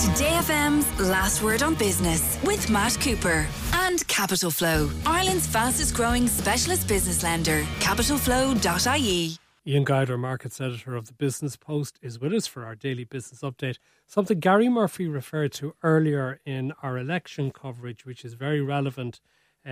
Today FM's Last Word on Business with Matt Cooper and Capital Flow, Ireland's fastest growing specialist business lender. capitalflow.ie. Ian Guyder, Markets Editor of the Business Post, is with us for our daily business update. Something Gary Murphy referred to earlier in our election coverage, which is very relevant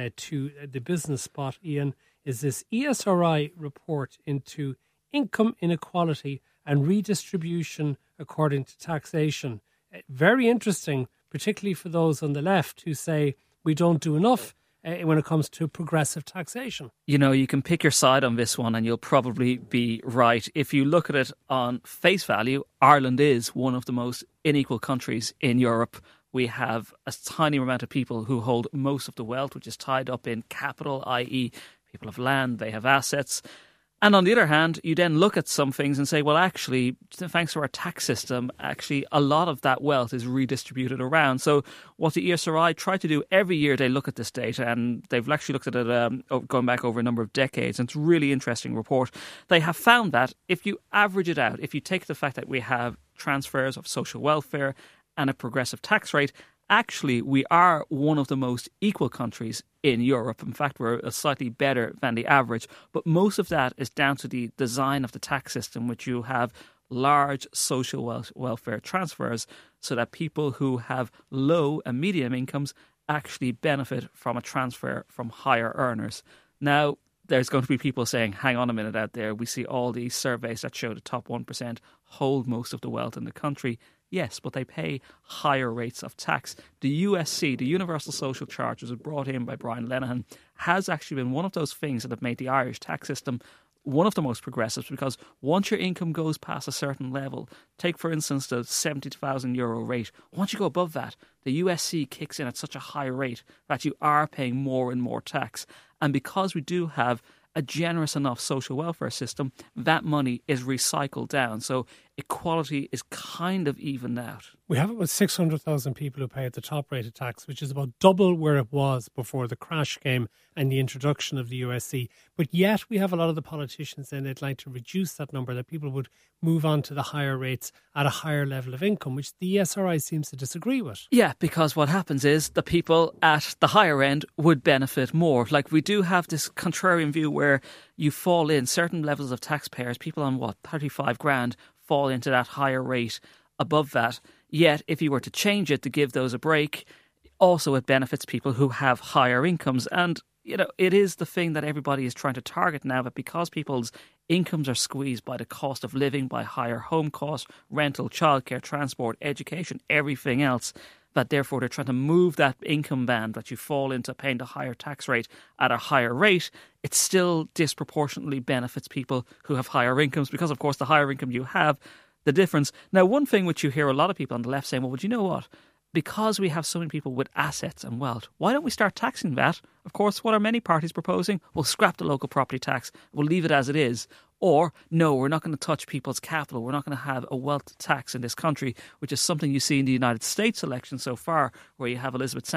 to the business spot, Ian, is this ESRI report into income inequality and redistribution according to taxation. Very interesting, particularly for those on the left who say we don't do enough when it comes to progressive taxation. You know, you can pick your side on this one and you'll probably be right. If you look at it on face value, Ireland is one of the most unequal countries in Europe. We have a tiny amount of people who hold most of the wealth, which is tied up in capital, i.e. people have land, they have assets. And on the other hand, you then look at some things and say, well, actually, thanks to our tax system, actually a lot of that wealth is redistributed around. So what the ESRI try to do every year, they look at this data, and they've actually looked at it going back over a number of decades. And it's a really interesting report. They have found that if you average it out, if you take the fact that we have transfers of social welfare and a progressive tax rate, actually, we are one of the most equal countries in Europe. In fact, we're slightly better than the average. But most of that is down to the design of the tax system, which you have large social welfare transfers so that people who have low and medium incomes actually benefit from a transfer from higher earners. Now, there's going to be people saying, hang on a minute out there. We see all these surveys that show the top 1% hold most of the wealth in the country. Yes, but they pay higher rates of tax. The USC, the Universal Social Charge, was brought in by Brian Lenihan, has actually been one of those things that have made the Irish tax system one of the most progressive, because once your income goes past a certain level, take for instance the €70,000 rate, once you go above that, the USC kicks in at such a high rate that you are paying more and more tax. And because we do have a generous enough social welfare system, that money is recycled down. So equality is kind of evened out. We have about 600,000 people who pay at the top rate of tax, which is about double where it was before the crash came and the introduction of the USC. But yet we have a lot of the politicians saying they'd like to reduce that number, that people would move on to the higher rates at a higher level of income, which the ESRI seems to disagree with. Yeah, because what happens is the people at the higher end would benefit more. Like, we do have this contrarian view where you fall in certain levels of taxpayers, people on 35 grand fall into that higher rate above that. Yet, if you were to change it to give those a break, also it benefits people who have higher incomes. And, you know, it is the thing that everybody is trying to target now, but because people's incomes are squeezed by the cost of living, by higher home costs, rental, childcare, transport, education, everything else, that therefore they're trying to move that income band that you fall into paying the higher tax rate at a higher rate. It still disproportionately benefits people who have higher incomes because, of course, the higher income you have, the difference. Now, one thing which you hear a lot of people on the left saying, well, you know what? Because we have so many people with assets and wealth, why don't we start taxing that? Of course, what are many parties proposing? We'll scrap the local property tax. We'll leave it as it is. Or, no, we're not going to touch people's capital. We're not going to have a wealth tax in this country, which is something you see in the United States election so far, where you have Elizabeth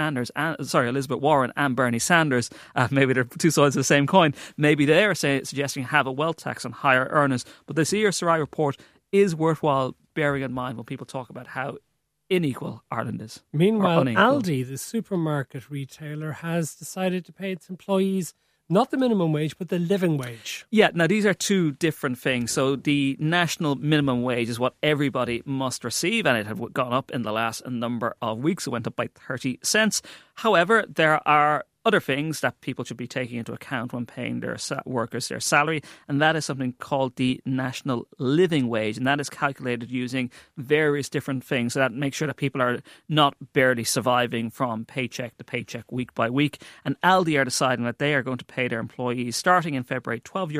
Warren and Bernie Sanders. Maybe they're two sides of the same coin. Maybe they're suggesting have a wealth tax on higher earners. But this ESRI report is worthwhile bearing in mind when people talk about how unequal Ireland is. Meanwhile, Aldi, the supermarket retailer, has decided to pay its employees not the minimum wage, but the living wage. Yeah, now these are two different things. So the national minimum wage is what everybody must receive, and it had gone up in the last number of weeks. It went up by 30 cents. However, there are other things that people should be taking into account when paying their workers their salary, and that is something called the national living wage, and that is calculated using various different things so that makes sure that people are not barely surviving from paycheck to paycheck, week by week. And Aldi are deciding that they are going to pay their employees starting in February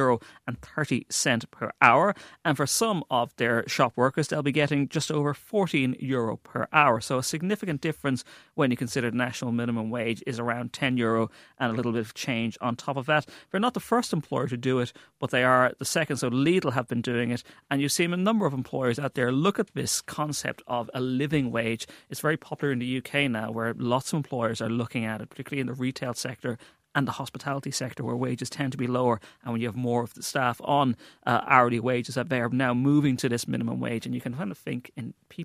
€12.30 per hour, and for some of their shop workers they'll be getting just over €14 per hour. So a significant difference when you consider the national minimum wage is around €10 and a little bit of change on top of that. They're not the first employer to do it, but they are the second. So Lidl have been doing it, and you've seen a number of employers out there look at this concept of a living wage. It's very popular in the UK now, where lots of employers are looking at it, particularly in the retail sector and the hospitality sector, where wages tend to be lower, and when you have more of the staff on hourly wages, that they are now moving to this minimum wage. And you can kind of think in people like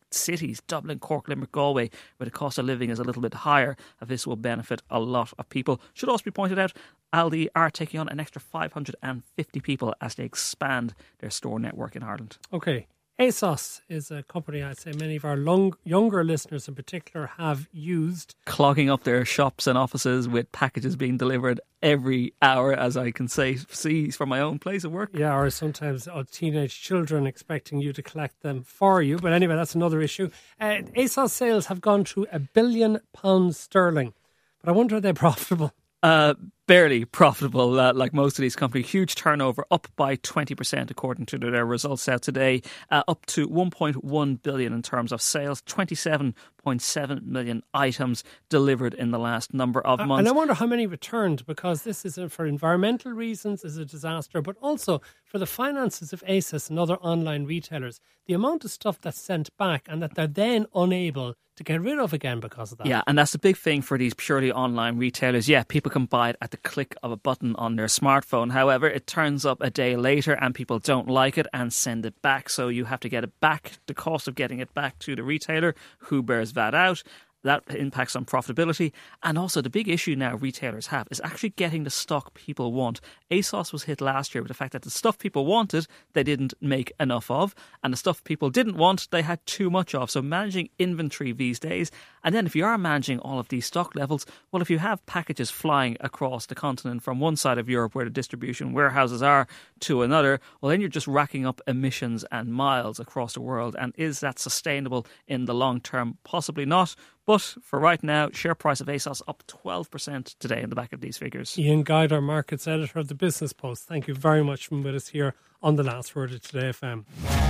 cities, Dublin, Cork, Limerick, Galway, where the cost of living is a little bit higher, this will benefit a lot of people. Should also be pointed out, Aldi are taking on an extra 550 people as they expand their store network in Ireland. Okay. ASOS is a company I'd say many of our younger listeners in particular have used. Clogging up their shops and offices with packages being delivered every hour, as I can see from my own place of work. Yeah, or sometimes teenage children expecting you to collect them for you. But anyway, that's another issue. ASOS sales have gone to £1 billion sterling. But I wonder, are they profitable? Barely profitable, like most of these companies. Huge turnover, up by 20% according to their results out today, up to 1.1 billion in terms of sales, 27.7 million items delivered in the last number of months. And I wonder how many returned, because this is for environmental reasons is a disaster, but also for the finances of ASOS and other online retailers. The amount of stuff that's sent back and that they're then unable to get rid of again because of that. Yeah, and that's the big thing for these purely online retailers. Yeah, people can buy it at the click of a button on their smartphone. However, it turns up a day later and people don't like it and send it back. So you have to get it back. The cost of getting it back to the retailer, who bears that out. That impacts on profitability. And also the big issue now retailers have is actually getting the stock people want. ASOS was hit last year with the fact that the stuff people wanted, they didn't make enough of. And the stuff people didn't want, they had too much of. So managing inventory these days. And then if you are managing all of these stock levels, well, if you have packages flying across the continent from one side of Europe where the distribution warehouses are to another, well, then you're just racking up emissions and miles across the world. And is that sustainable in the long term? Possibly not. But for right now, share price of ASOS up 12% today in the back of these figures. Ian Guide, our markets editor of the Business Post, thank you very much for being with us here on The Last Word of Today FM.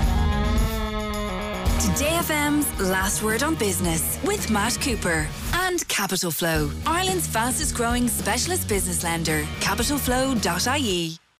Today FM's Last Word on Business with Matt Cooper and Capital Flow, Ireland's fastest growing specialist business lender. Capitalflow.ie